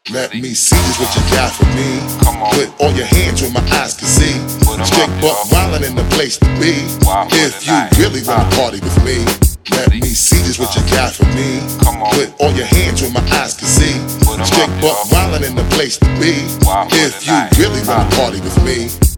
Let me see just what you got for me. Put all your hands where my eyes can see. Straight buck wildin' in the place to be. If you really wanna party with me, let me see just what you got for me. Put all your hands where my eyes can see. Straight buck wildin' in the place to be. If you really wanna party with me.